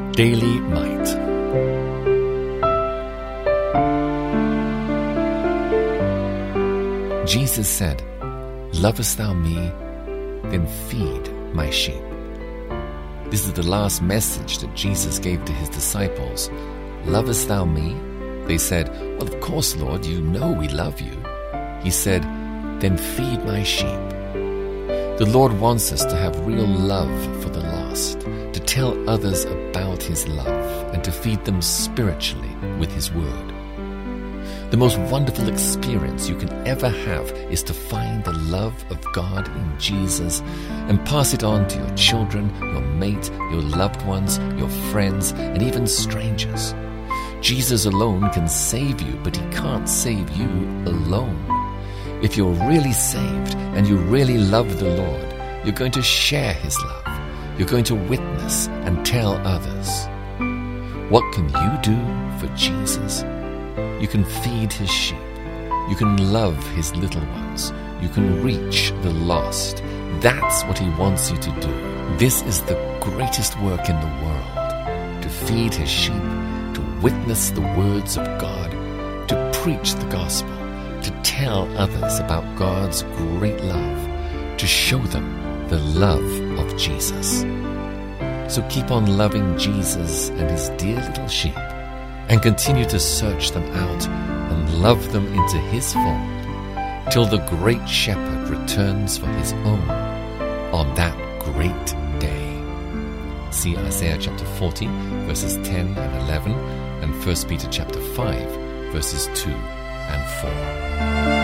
Daily Might. Jesus said, "Lovest thou me? Then feed my sheep." This is the last message that Jesus gave to his disciples. "Lovest thou me?" They said, "Well, of course, Lord, you know we love you." He said, "Then feed my sheep." The Lord wants us to have real love for the lost, to tell others about his love, and to feed them spiritually with his word. The most wonderful experience you can ever have is to find the love of God in Jesus and pass it on to your children, your mate, your loved ones, your friends, and even strangers. Jesus alone can save you, but he can't save you alone. If you're really saved and you really love the Lord, you're going to share his love. You're going to witness and tell others. What can you do for Jesus? You can feed his sheep. You can love his little ones. You can reach the lost. That's what he wants you to do. This is the greatest work in the world. To feed his sheep, to witness the words of God, to preach the gospel, to tell others about God's great love, to show them the love of Jesus. So keep on loving Jesus and his dear little sheep, and continue to search them out and love them into his fold, till the great shepherd returns for his own on that great day. See Isaiah chapter 40, verses 10 and 11, and 1 Peter chapter 5, verses 2 and 4.